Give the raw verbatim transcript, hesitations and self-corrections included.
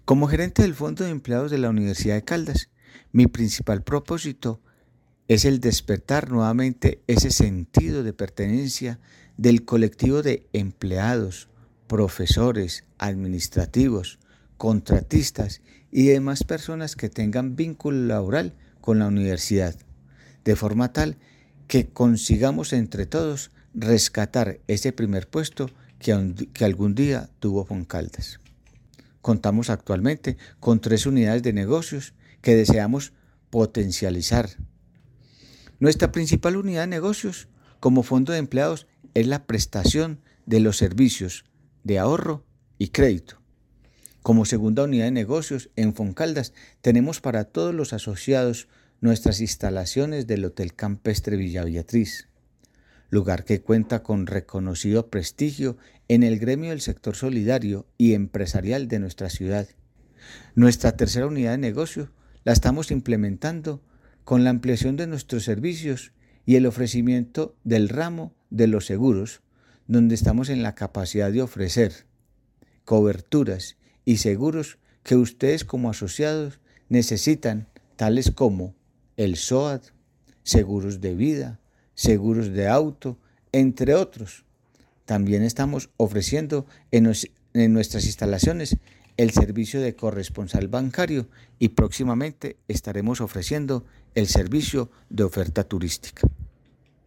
Como gerente del Fondo de Empleados de la Universidad de Caldas, mi principal propósito es el despertar nuevamente ese sentido de pertenencia del colectivo de empleados, profesores, administrativos, contratistas y demás personas que tengan vínculo laboral con la universidad, de forma tal que consigamos entre todos rescatar ese primer puesto que, que algún día tuvo Foncaldas. Contamos actualmente con tres unidades de negocios que deseamos potencializar. Nuestra principal unidad de negocios como fondo de empleados es la prestación de los servicios de ahorro y crédito. Como segunda unidad de negocios en Foncaldas tenemos para todos los asociados nuestras instalaciones del Hotel Campestre Villa Beatriz, lugar que cuenta con reconocido prestigio en el gremio del sector solidario y empresarial de nuestra ciudad. Nuestra tercera unidad de negocio la estamos implementando con la ampliación de nuestros servicios y el ofrecimiento del ramo de los seguros, donde estamos en la capacidad de ofrecer coberturas y seguros que ustedes como asociados necesitan, tales como el S O A D, seguros de vida, seguros de auto, entre otros. También estamos ofreciendo en, nos, en nuestras instalaciones el servicio de corresponsal bancario y próximamente estaremos ofreciendo el servicio de oferta turística.